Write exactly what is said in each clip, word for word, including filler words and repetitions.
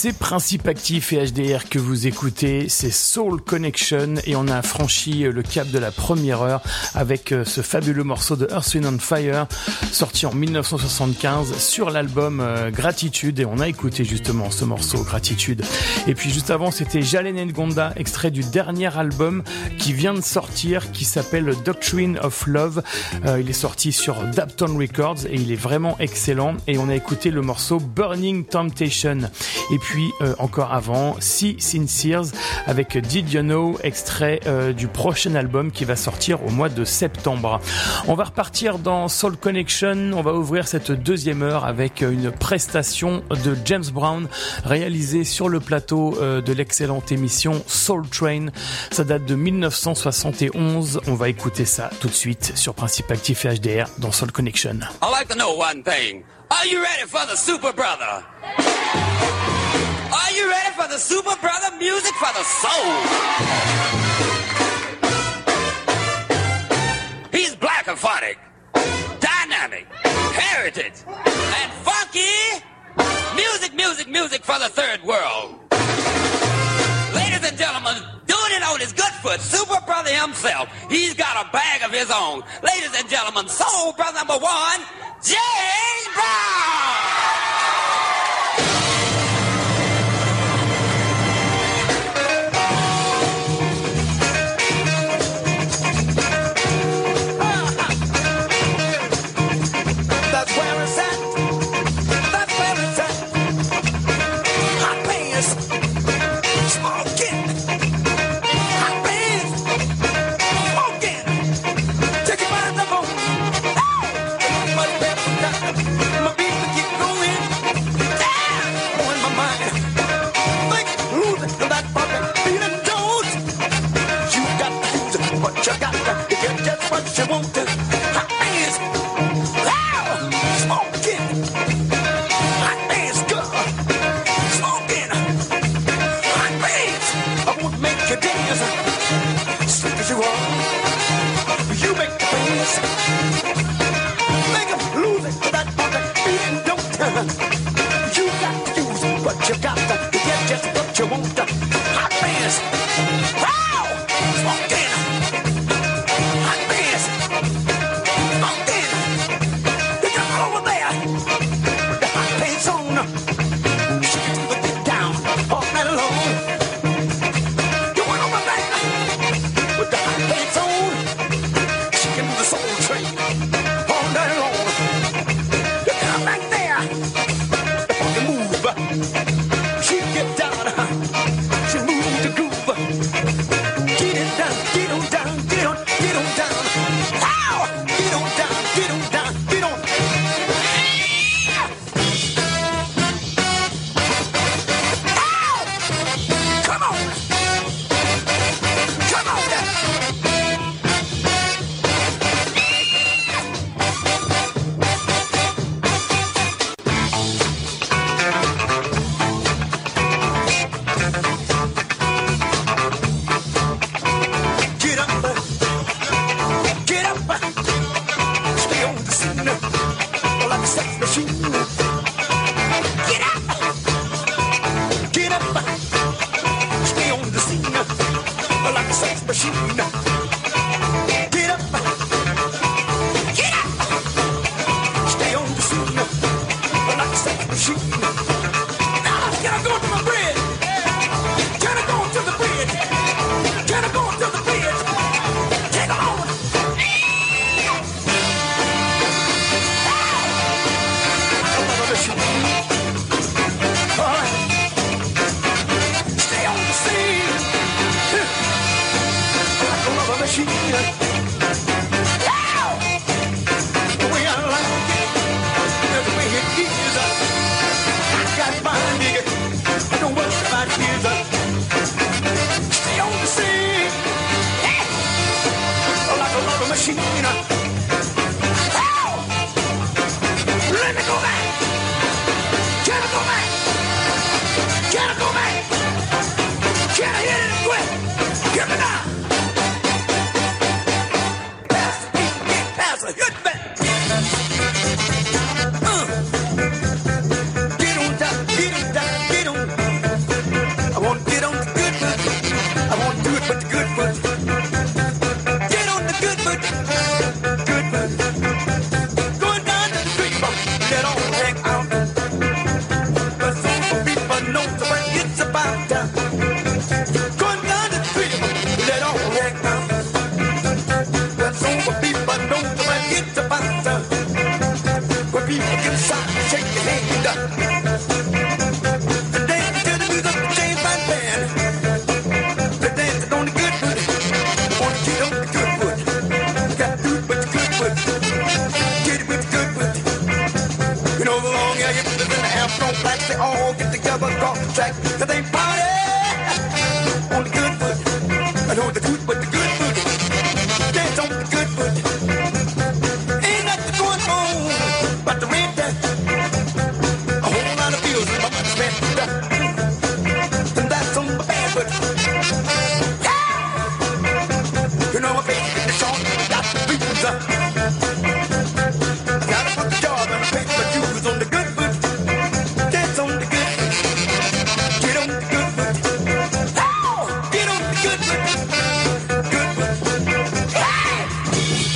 C'est Principe Actif et H D R que vous écoutez, c'est Soul Connection et on a franchi le cap de la première heure avec ce fabuleux morceau de Earth, Wind and Fire sorti en dix-neuf cent soixante-quinze sur l'album Gratitude et on a écouté justement ce morceau Gratitude. Et puis juste avant c'était Jalen Ngonda, extrait du dernier album qui vient de sortir qui s'appelle Doctrine of Love. Euh, il est sorti sur Dapton Records et il est vraiment excellent et on a écouté le morceau Burning Temptation. Et puis euh, encore avant, Si Sincere avec Did You Know, extrait euh, du prochain album qui va sortir au mois de septembre. On va repartir dans Soul Connection, on va ouvrir cette deuxième heure avec une prestation de James Brown réalisée sur le plateau euh, de l'excellente émission Soul Train. Ça date de dix-neuf cent soixante et onze, on va écouter ça tout de suite sur Principe Actif et H D R dans Soul Connection. I'd like to know one thing. Are you ready for the Super Brother? Are you ready for the Super Brother music for the soul? He's blackophonic, dynamic, heritage, and funky. Music, music, music for the third world. Ladies and gentlemen, doing it on his good foot, Super Brother himself. He's got a bag of his own. Ladies and gentlemen, Soul Brother number one, James Brown! You want to hot hands, loud, smoking, hot hands, good, smoking, hot hands. I won't make you dance, slick as you are. You make the dance, make them lose it to that funky feeling. Don't turn. You got to use what you got to get just what you want to. Hot hands, loud, smoking. Get on, get on, get on. track, 'cause they party on the good foot. I know the foot, but the good foot. Dance on the good foot. Ain't nothing going on but the rent. A whole lot of bills in my money spent. And that's on my bad foot. Yeah! You know my baby, the song got the blues up. Gotta put the job and the paper dues on the good foot. Dance on the good foot. Get on the good foot. Oh! Get on the good foot. Good foot. Hey!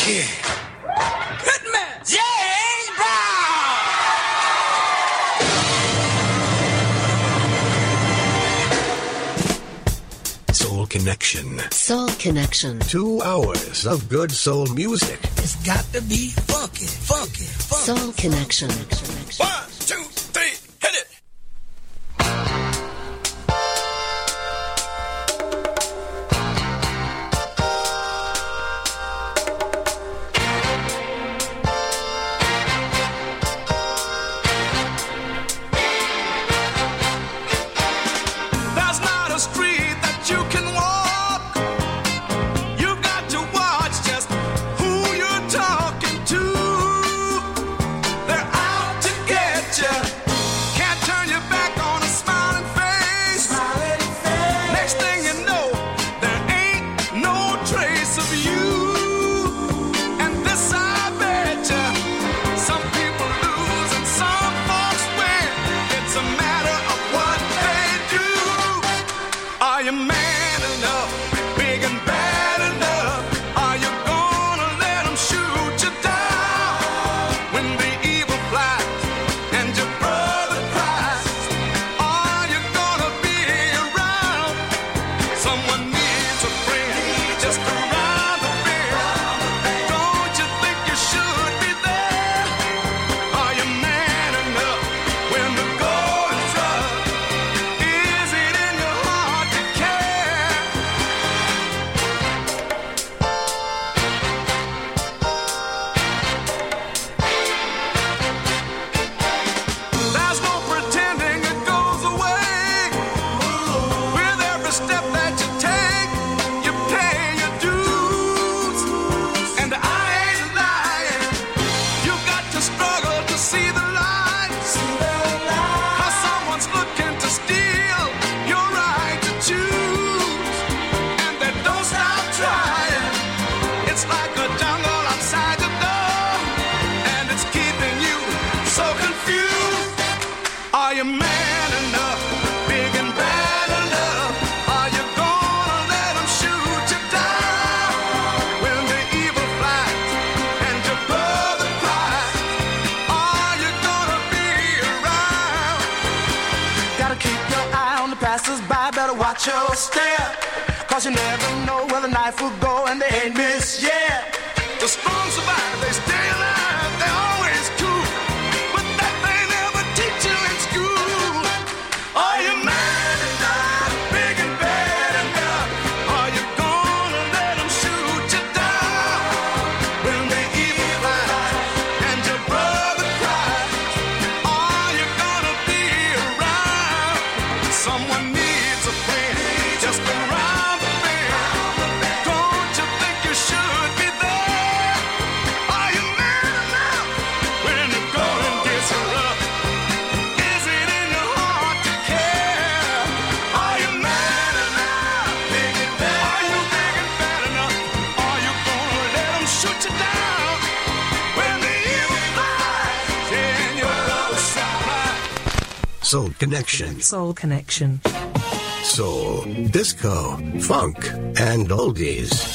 Kid. Hitman James Brown! Soul Connection. Soul Connection. Two hours of good soul music. It's got to be funky, funky, funky. Soul Connection. One, two, three, hit it. There's not a street that you can walk. You've got to watch just who you're talking to. They're out to get you. Can't turn your back on a smiling face. Next thing you know, there ain't no trace of you. And this I bet you, some people lose and some folks win. It's a matter of what they do. Are you man enough, big and bad enough? Are you gonna let them shoot you down when the evil flies and your brother cries? Are you gonna be around? Someone needs a friend just around the bend. Don't you think you should be there? Are you man enough when the going is rough? Is it in your heart to care? There's no pretending it goes away. With every step that you take, you pay your dues. And I ain't lying. You got to struggle to see the lights. Cause someone's looking to steal your right to choose. And they don't stop trying. It's like a jungle outside the door. And it's keeping you so confused. Are you man enough, big and bad enough? Are you gonna let them shoot you down when the evil flies and your brother cries? Are you gonna be around? Gotta keep your eye on the passers-by, better watch your step. Cause you never know where the knife will go and they ain't missed yet. The strong survive, they stay alive, they always cool. But that they never teach you in school. Are you man enough, big and bad enough? Are you gonna let them shoot you down when the evil flies and your brother cries? Are you gonna be around? Someone needs a friend just around the bend. Don't you think you should be there? Are you man enough when the going gets rough? Is it in your heart to care? Are you man enough, big and bad? Are you big and bad enough? Are you gonna let them shoot you down when the evil flies and your brother cries? Soul Connection. Soul Connection. Soul, disco, funk, and oldies.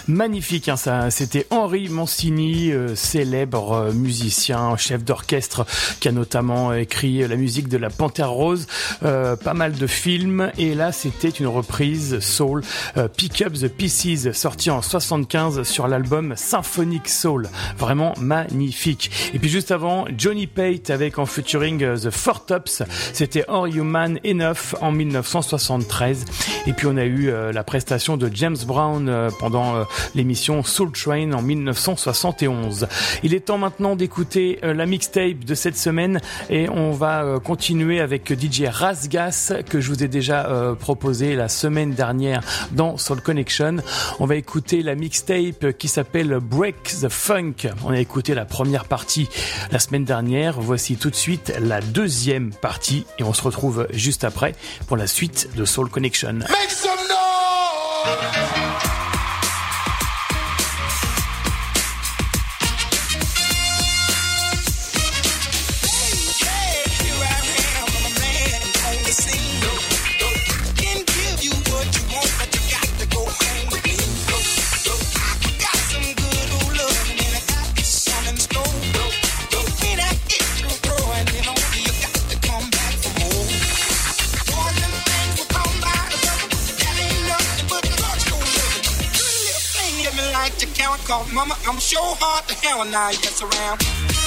Magnifique, hein, ça. C'était Henry Mancini, euh, célèbre euh, musicien, chef d'orchestre, qui a notamment écrit la musique de La Panthère Rose, euh, pas mal de films. Et là, c'était une reprise soul, euh, Pick Up the Pieces, sorti en soixante-quinze sur l'album Symphonic Soul. Vraiment magnifique. Et puis juste avant, Johnny Pate avec en featuring euh, The Four Tops. C'était Are You Man Enough en dix-neuf cent soixante-treize. Et puis on a eu euh, la prestation de James Brown euh, pendant euh, l'émission Soul Train en dix-neuf cent soixante et onze. Il est temps maintenant d'écouter euh, la mixtape de cette semaine et on va euh, continuer avec D J Rasgas que je vous ai déjà euh, proposé la semaine dernière dans Soul Connection. On va écouter la mixtape qui s'appelle Break the Funk. On a écouté la première partie la semaine dernière. Voici tout de suite la deuxième partie et on se retrouve juste après pour la suite de Soul Connection. Make some noise! Cause mama, I'm sure hard to hell now you gets around.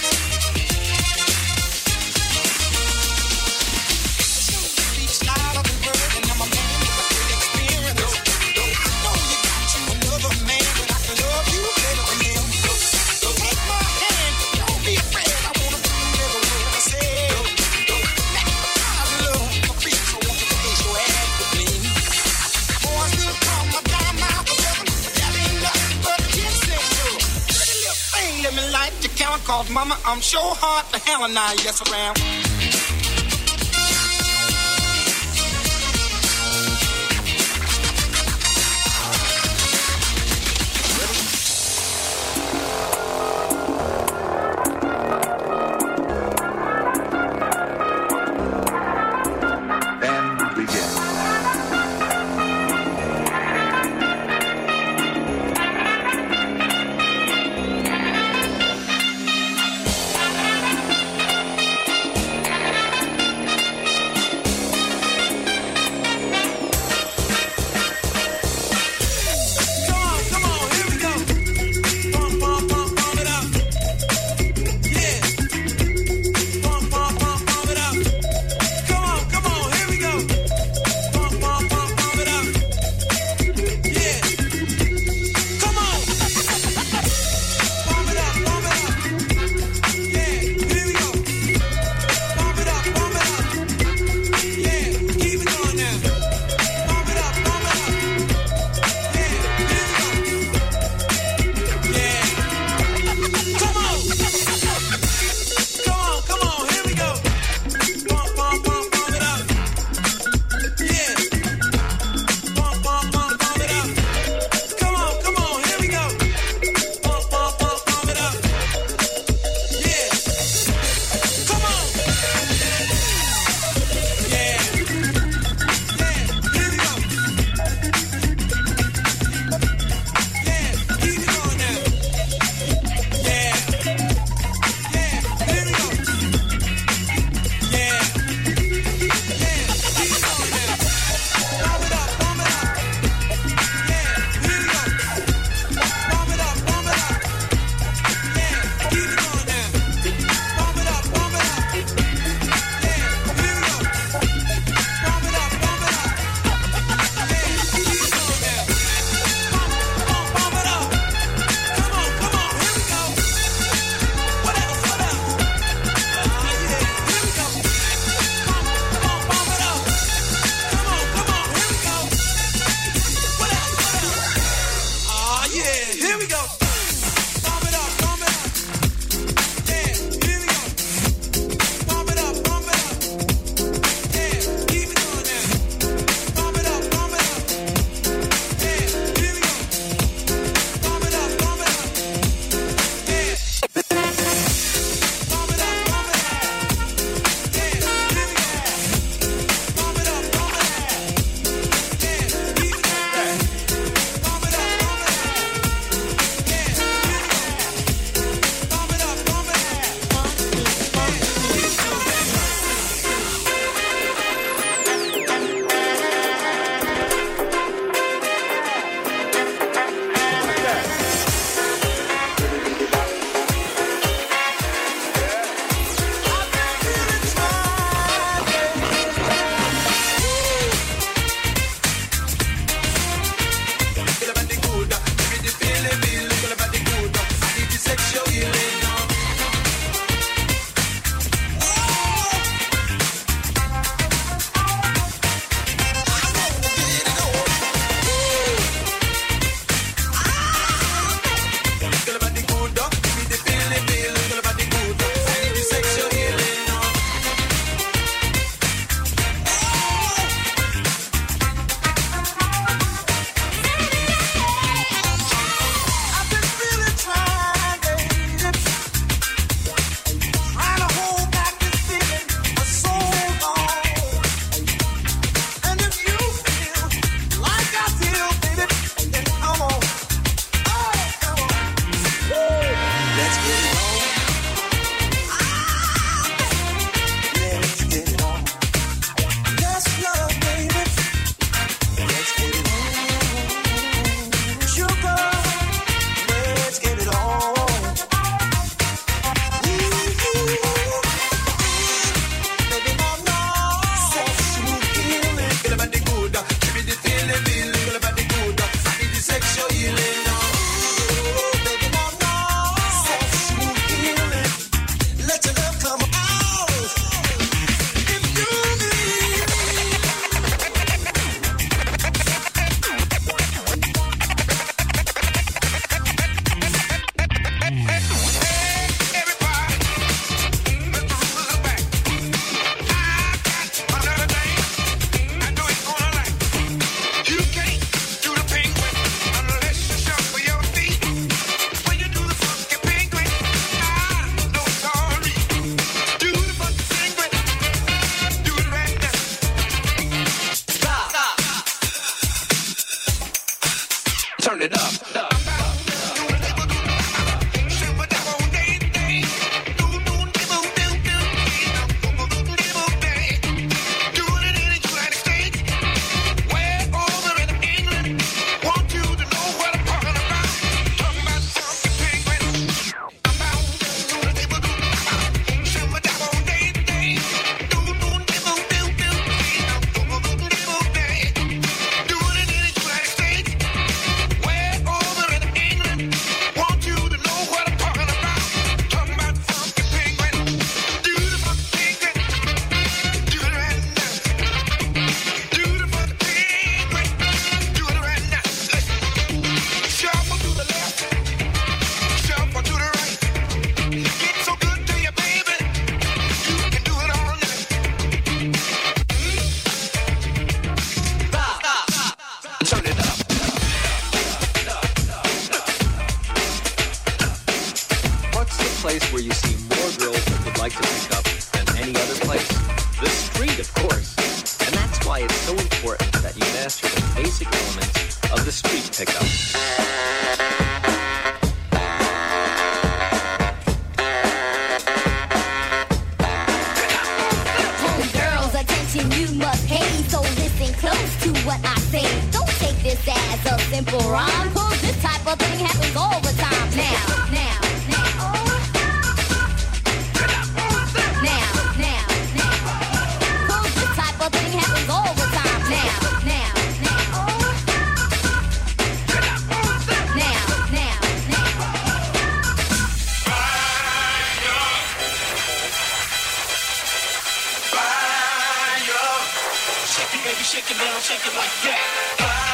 Cause mama, I'm sure hard to hell and now yes around. turn it up. Shake it, baby, shake it down, shake it like that.